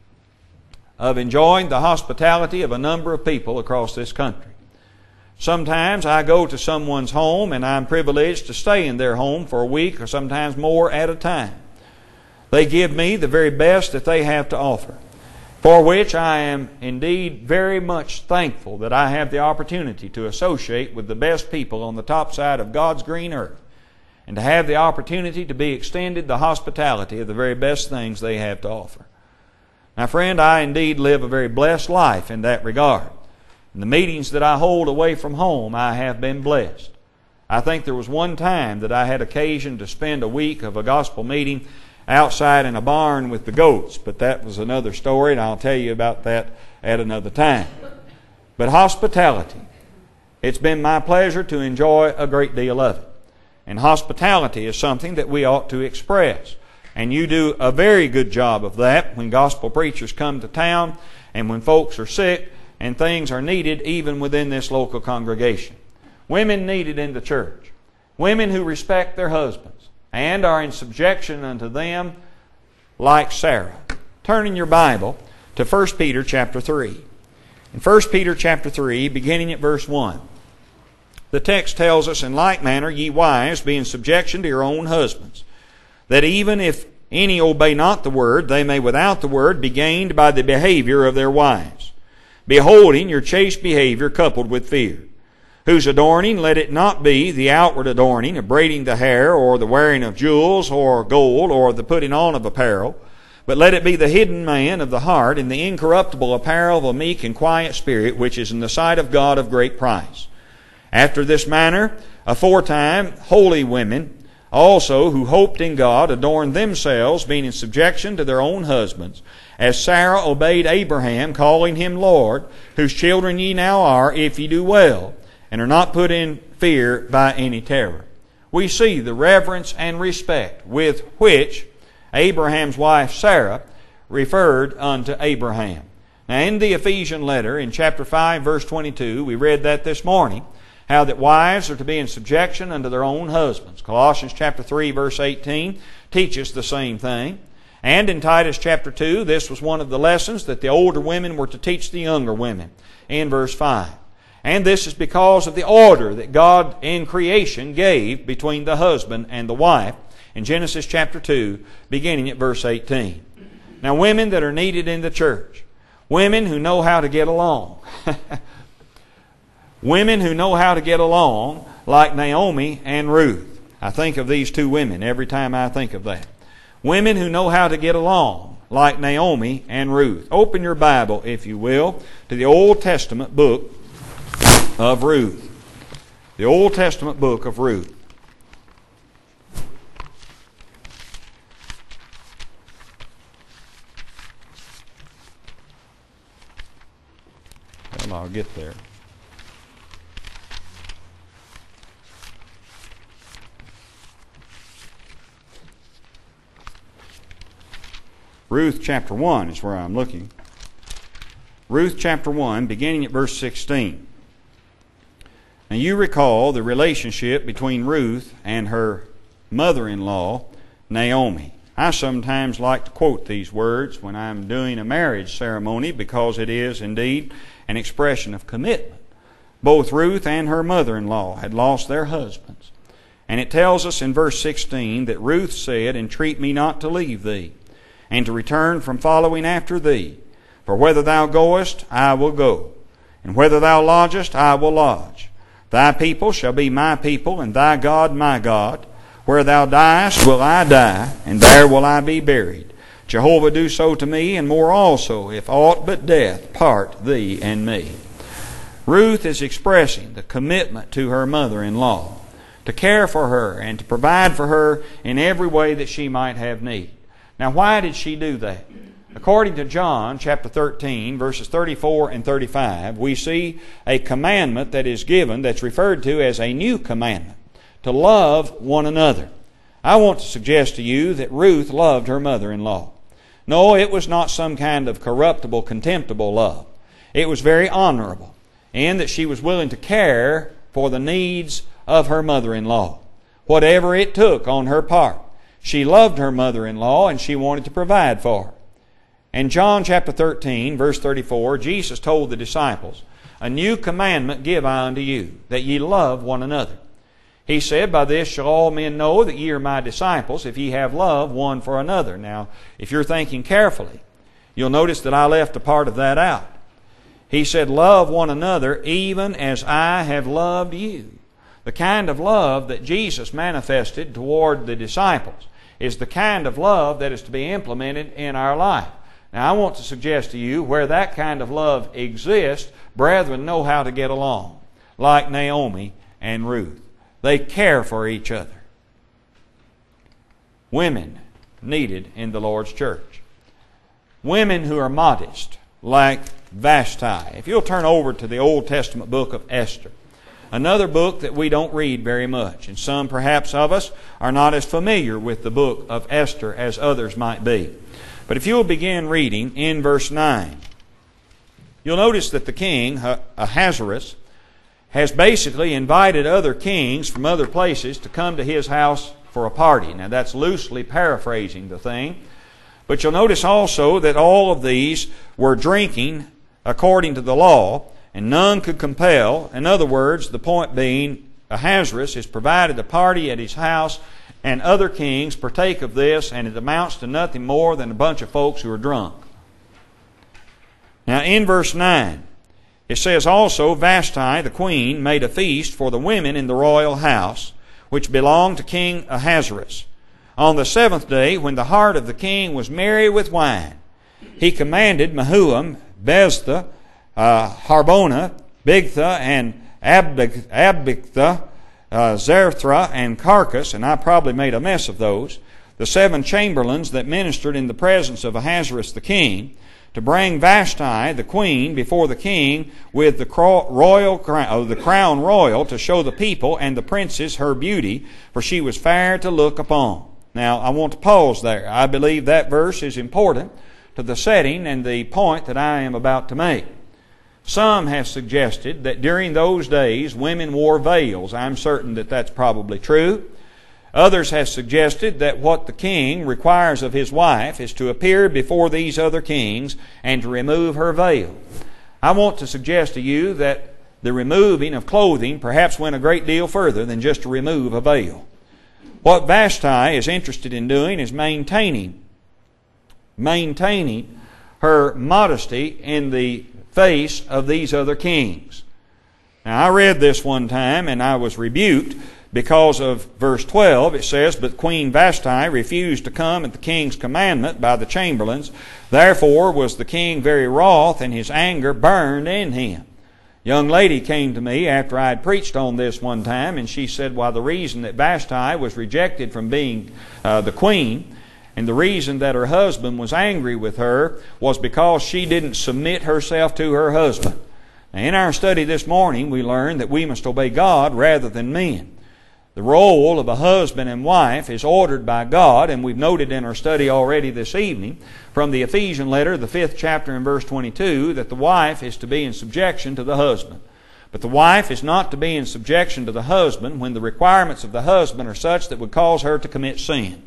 of enjoying the hospitality of a number of people across this country. Sometimes I go to someone's home, and I'm privileged to stay in their home for a week or sometimes more at a time. They give me the very best that they have to offer, for which I am indeed very much thankful that I have the opportunity to associate with the best people on the top side of God's green earth, and to have the opportunity to be extended the hospitality of the very best things they have to offer. Now, friend, I indeed live a very blessed life in that regard. In the meetings that I hold away from home, I have been blessed. I think there was one time that I had occasion to spend a week of a gospel meeting outside in a barn with the goats, but that was another story, and I'll tell you about that at another time. But hospitality, it's been my pleasure to enjoy a great deal of it. And hospitality is something that we ought to express. And you do a very good job of that when gospel preachers come to town, and when folks are sick and things are needed even within this local congregation. Women needed in the church. Women who respect their husbands and are in subjection unto them, like Sarah. Turn in your Bible to First Peter chapter three. In First Peter chapter three, beginning at verse one, the text tells us, In like manner, ye wives, be in subjection to your own husbands, that even if any obey not the word, they may without the word be gained by the behavior of their wives, beholding your chaste behavior coupled with fear. Whose adorning, let it not be the outward adorning of braiding the hair, or the wearing of jewels, or gold, or the putting on of apparel, but let it be the hidden man of the heart, in the incorruptible apparel of a meek and quiet spirit, which is in the sight of God of great price. After this manner, aforetime holy women also, who hoped in God, adorned themselves, being in subjection to their own husbands, as Sarah obeyed Abraham, calling him Lord, whose children ye now are, if ye do well, and are not put in fear by any terror. We see the reverence and respect with which Abraham's wife Sarah referred unto Abraham. Now, in the Ephesian letter, in chapter five, verse twenty-two, we read that this morning, how that wives are to be in subjection unto their own husbands. Colossians chapter three, verse eighteen teaches the same thing. And in Titus chapter two, this was one of the lessons that the older women were to teach the younger women in verse five. And this is because of the order that God in creation gave between the husband and the wife in Genesis chapter two, beginning at verse eighteen. Now, women that are needed in the church, women who know how to get along, women who know how to get along like Naomi and Ruth. I think of these two women every time I think of that. Women who know how to get along like Naomi and Ruth. Open your Bible, if you will, to the Old Testament book of Ruth. The Old Testament book of Ruth. Well, I'll get there. Ruth chapter one is where I'm looking. Ruth chapter one, beginning at verse sixteen. Now you recall the relationship between Ruth and her mother-in-law, Naomi. I sometimes like to quote these words when I'm doing a marriage ceremony because it is indeed an expression of commitment. Both Ruth and her mother-in-law had lost their husbands. And it tells us in verse sixteen that Ruth said, "Entreat me not to leave thee, and to return from following after thee. For whether thou goest, I will go, and whether thou lodgest, I will lodge. Thy people shall be my people, and thy God my God. Where thou diest will I die, and there will I be buried. Jehovah do so to me, and more also, if aught but death part thee and me." Ruth is expressing the commitment to her mother-in-law, to care for her and to provide for her in every way that she might have need. Now, why did she do that? According to John chapter thirteen, verses thirty-four and thirty-five, we see a commandment that is given that's referred to as a new commandment, to love one another. I want to suggest to you that Ruth loved her mother-in-law. No, it was not some kind of corruptible, contemptible love. It was very honorable, in that she was willing to care for the needs of her mother-in-law, whatever it took on her part. She loved her mother-in-law and she wanted to provide for her. In John chapter thirteen, verse thirty-four, Jesus told the disciples, "A new commandment give I unto you, that ye love one another." He said, "By this shall all men know that ye are my disciples, if ye have love one for another." Now, if you're thinking carefully, you'll notice that I left a part of that out. He said, "Love one another even as I have loved you." The kind of love that Jesus manifested toward the disciples is the kind of love that is to be implemented in our life. Now, I want to suggest to you where that kind of love exists, brethren know how to get along, like Naomi and Ruth. They care for each other. Women needed in the Lord's church. Women who are modest, like Vashti. If you'll turn over to the Old Testament book of Esther, another book that we don't read very much, and some perhaps of us are not as familiar with the book of Esther as others might be. But if you'll begin reading in verse nine, you'll notice that the king, Ahasuerus, has basically invited other kings from other places to come to his house for a party. Now that's loosely paraphrasing the thing, but you'll notice also that all of these were drinking according to the law, and none could compel. In other words, the point being, Ahasuerus has provided a party at his house, and other kings partake of this, and it amounts to nothing more than a bunch of folks who are drunk. Now in verse nine, it says, "Also Vashti the queen made a feast for the women in the royal house, which belonged to King Ahasuerus. On the seventh day, when the heart of the king was merry with wine, he commanded Mehuam, Beztha, Uh, Harbona, Bigtha, and Abig- Abigtha, uh, Zerthra, and Carcass, and I probably made a mess of those, the seven chamberlains that ministered in the presence of Ahasuerus the king, to bring Vashti the queen before the king with the cro- royal crown, oh, the crown royal, to show the people and the princes her beauty, for she was fair to look upon." Now, I want to pause there. I believe that verse is important to the setting and the point that I am about to make. Some have suggested that during those days women wore veils. I'm certain that that's probably true. Others have suggested that what the king requires of his wife is to appear before these other kings and to remove her veil. I want to suggest to you that the removing of clothing perhaps went a great deal further than just to remove a veil. What Vashti is interested in doing is maintaining, maintaining her modesty in the face of these other kings. Now, I read this one time and I was rebuked because of verse twelve. It says, "But Queen Vashti refused to come at the king's commandment by the chamberlains. Therefore was the king very wroth, and his anger burned in him." A young lady came to me after I had preached on this one time, and she said, "Why, the reason that Vashti was rejected from being uh, the queen, and the reason that her husband was angry with her, was because she didn't submit herself to her husband." Now, in our study this morning, we learned that we must obey God rather than men. The role of a husband and wife is ordered by God, and we've noted in our study already this evening from the Ephesian letter, the fifth chapter and verse twenty-two, that the wife is to be in subjection to the husband. But the wife is not to be in subjection to the husband when the requirements of the husband are such that would cause her to commit sin.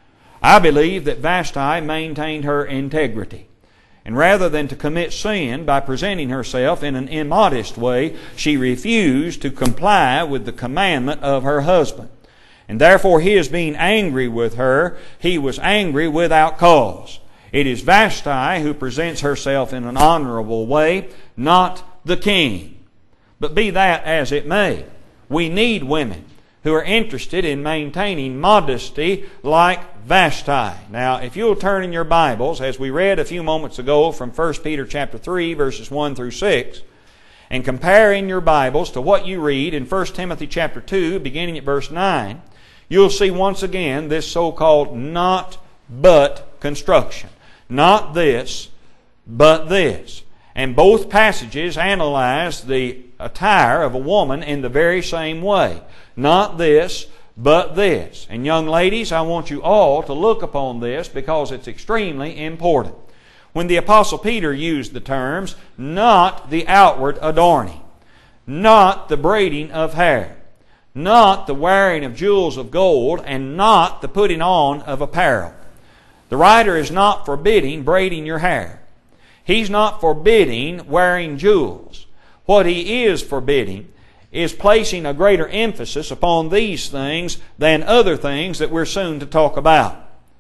I believe that Vashti maintained her integrity. And rather than to commit sin by presenting herself in an immodest way, she refused to comply with the commandment of her husband. And therefore his being angry with her, he was angry without cause. It is Vashti who presents herself in an honorable way, not the king. But be that as it may, we need women who are interested in maintaining modesty like Vashti. Now, if you'll turn in your Bibles, as we read a few moments ago from First Peter chapter three, verses one through six, and compare in your Bibles to what you read in First Timothy chapter two, beginning at verse nine, you'll see once again this so-called not but construction. Not this, but this. And both passages analyze the attire of a woman in the very same way. Not this, but this. And young ladies, I want you all to look upon this because it's extremely important. When the Apostle Peter used the terms, not the outward adorning, not the braiding of hair, not the wearing of jewels of gold, and not the putting on of apparel. The writer is not forbidding braiding your hair. He's not forbidding wearing jewels. What he is forbidding is placing a greater emphasis upon these things than other things that we're soon to talk about.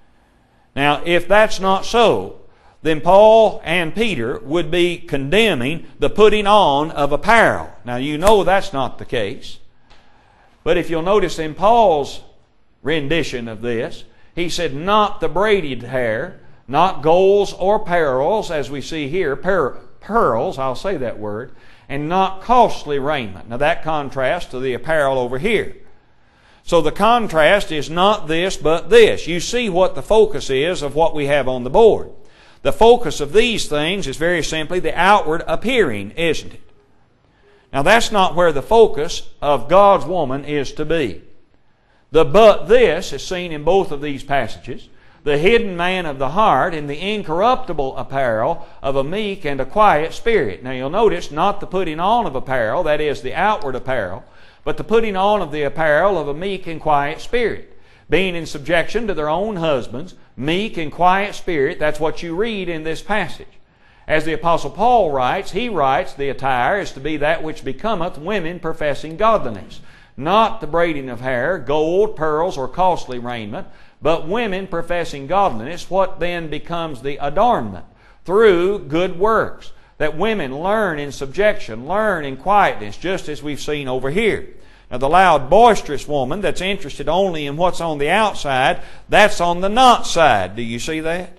Now, if that's not so, then Paul and Peter would be condemning the putting on of apparel. Now, you know that's not the case. But if you'll notice in Paul's rendition of this, he said, not the braided hair, not golds or pearls, as we see here, per- pearls, I'll say that word, and not costly raiment. Now that contrasts to the apparel over here. So the contrast is not this, but this. You see what the focus is of what we have on the board. The focus of these things is very simply the outward appearing, isn't it? Now that's not where the focus of God's woman is to be. The but this is seen in both of these passages. The hidden man of the heart and the incorruptible apparel of a meek and a quiet spirit. Now you'll notice not the putting on of apparel, that is the outward apparel, but the putting on of the apparel of a meek and quiet spirit. Being in subjection to their own husbands, meek and quiet spirit, that's what you read in this passage. As the Apostle Paul writes, he writes, the attire is to be that which becometh women professing godliness. Not the braiding of hair, gold, pearls, or costly raiment, but women professing godliness. What then becomes the adornment? Through good works. That women learn in subjection, learn in quietness, just as we've seen over here. Now the loud, boisterous woman that's interested only in what's on the outside, that's on the not side. Do you see that?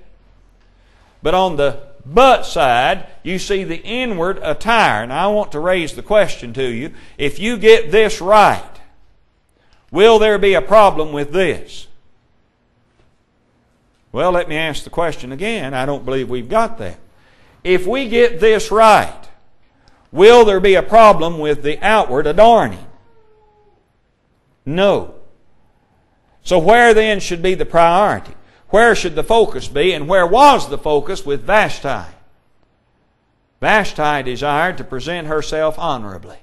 But on the but side, you see the inward attire. Now I want to raise the question to you. If you get this right, will there be a problem with this? Well, let me ask the question again. I don't believe we've got that. If we get this right, will there be a problem with the outward adorning? No. So where then should be the priority? Where should the focus be, and where was the focus with Vashti? Vashti desired to present herself honorably,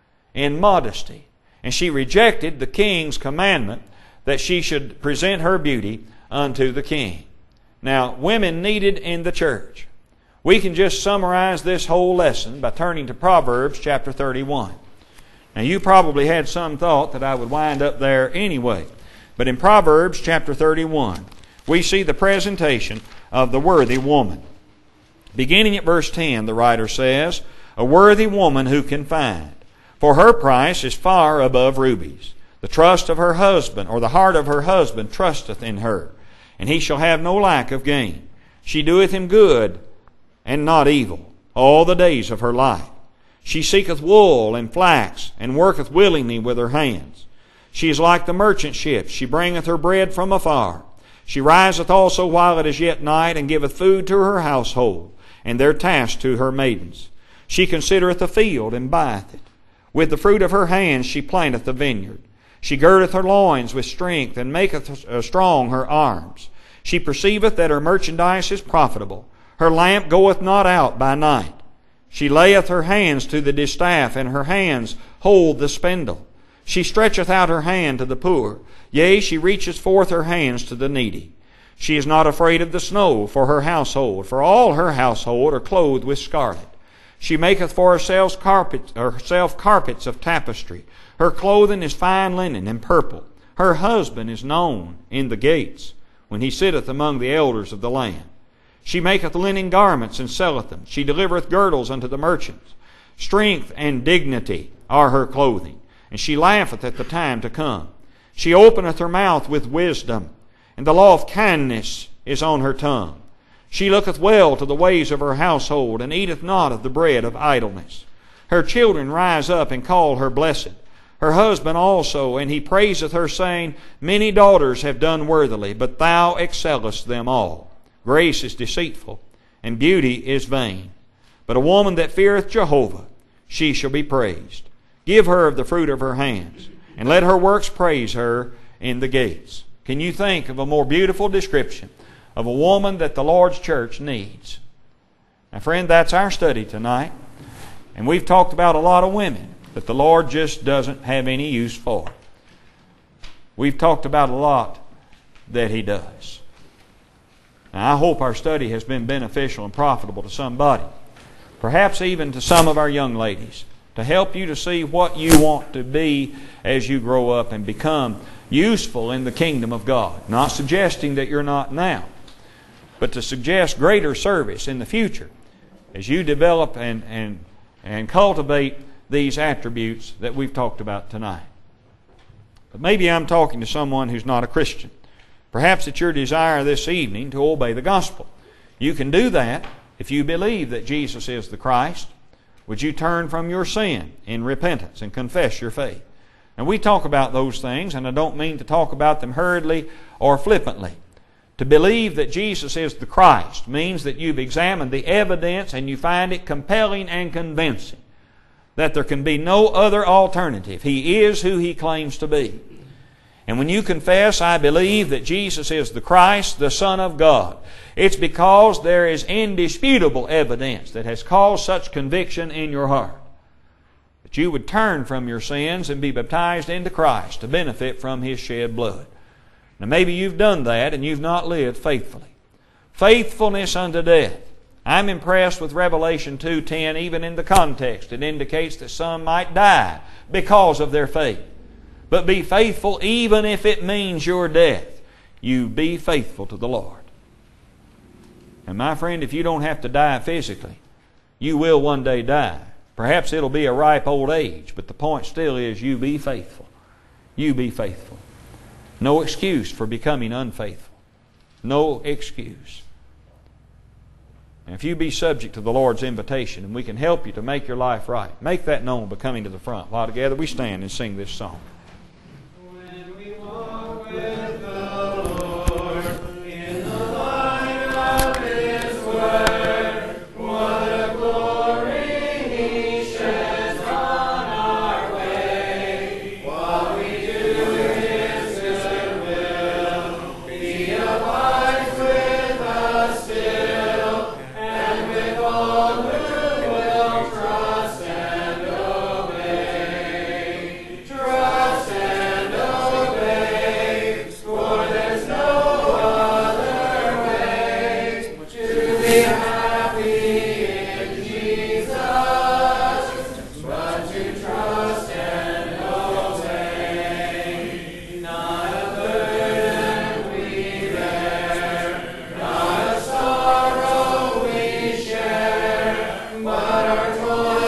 in modesty, and she rejected the king's commandment that she should present her beauty unto the king. Now, women needed in the church. We can just summarize this whole lesson by turning to Proverbs chapter thirty-one. Now, you probably had some thought that I would wind up there anyway. But in Proverbs chapter thirty-one, we see the presentation of the worthy woman. Beginning at verse ten, the writer says, "A worthy woman who can find, for her price is far above rubies. The trust of her husband, or the heart of her husband, trusteth in her, and he shall have no lack of gain. She doeth him good, and not evil, all the days of her life. She seeketh wool and flax, and worketh willingly with her hands. She is like the merchant ships, she bringeth her bread from afar. She riseth also while it is yet night, and giveth food to her household, and their task to her maidens. She considereth the field, and buyeth it. With the fruit of her hands she planteth the vineyard. She girdeth her loins with strength, and maketh strong her arms. She perceiveth that her merchandise is profitable. Her lamp goeth not out by night. She layeth her hands to the distaff, and her hands hold the spindle. She stretcheth out her hand to the poor. Yea, she reacheth forth her hands to the needy. She is not afraid of the snow for her household, for all her household are clothed with scarlet. She maketh for herself carpets, herself carpets of tapestry. Her clothing is fine linen and purple. Her husband is known in the gates, when he sitteth among the elders of the land. She maketh linen garments and selleth them. She delivereth girdles unto the merchants. Strength and dignity are her clothing, and she laugheth at the time to come. She openeth her mouth with wisdom, and the law of kindness is on her tongue. She looketh well to the ways of her household, and eateth not of the bread of idleness. Her children rise up and call her blessed. Her husband also, and he praiseth her, saying, Many daughters have done worthily, but thou excellest them all. Grace is deceitful, and beauty is vain. But a woman that feareth Jehovah, she shall be praised. Give her of the fruit of her hands, and let her works praise her in the gates." Can you think of a more beautiful description of a woman that the Lord's church needs? Now, friend, that's our study tonight. And we've talked about a lot of women that the Lord just doesn't have any use for. We've talked about a lot that He does. Now, I hope our study has been beneficial and profitable to somebody, perhaps even to some of our young ladies, to help you to see what you want to be as you grow up and become useful in the kingdom of God. Not suggesting that you're not now, but to suggest greater service in the future as you develop and, and, and cultivate these attributes that we've talked about tonight. But maybe I'm talking to someone who's not a Christian. Perhaps it's your desire this evening to obey the gospel. You can do that if you believe that Jesus is the Christ. Would you turn from your sin in repentance and confess your faith? And we talk about those things, and I don't mean to talk about them hurriedly or flippantly. To believe that Jesus is the Christ means that you've examined the evidence and you find it compelling and convincing that there can be no other alternative. He is who He claims to be. And when you confess, I believe that Jesus is the Christ, the Son of God, it's because there is indisputable evidence that has caused such conviction in your heart, that you would turn from your sins and be baptized into Christ to benefit from His shed blood. Now maybe you've done that and you've not lived faithfully. Faithfulness unto death. I'm impressed with Revelation two ten, even in the context. It indicates that some might die because of their faith. But be faithful even if it means your death. You be faithful to the Lord. And my friend, if you don't have to die physically, you will one day die. Perhaps it'll be a ripe old age, but the point still is you be faithful. You be faithful. No excuse for becoming unfaithful. No excuse. And if you be subject to the Lord's invitation, and we can help you to make your life right, make that known by coming to the front. While together we stand and sing this song. When we walk with the Lord in the light of His word, what a glory He sheds on our way. While we do His good will, He abides with us still, and with all who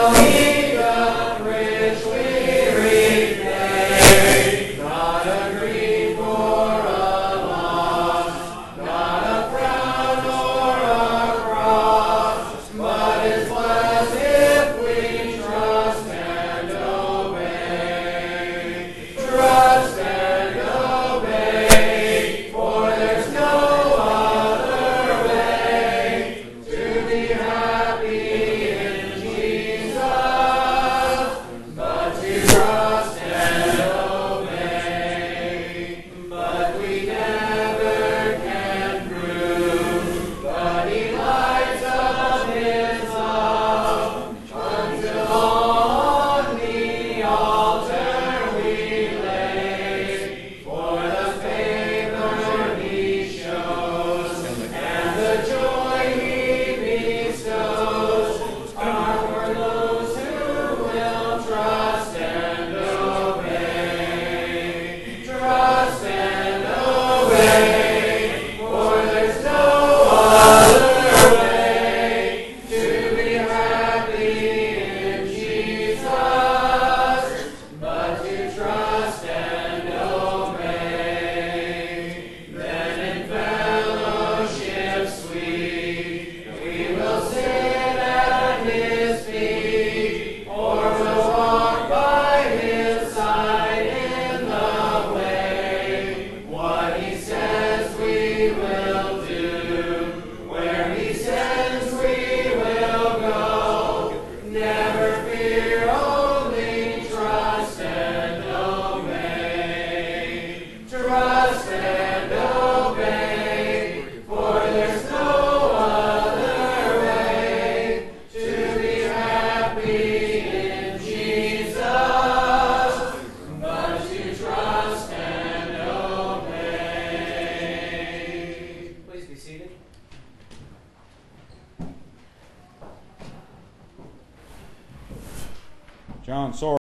John Sawyer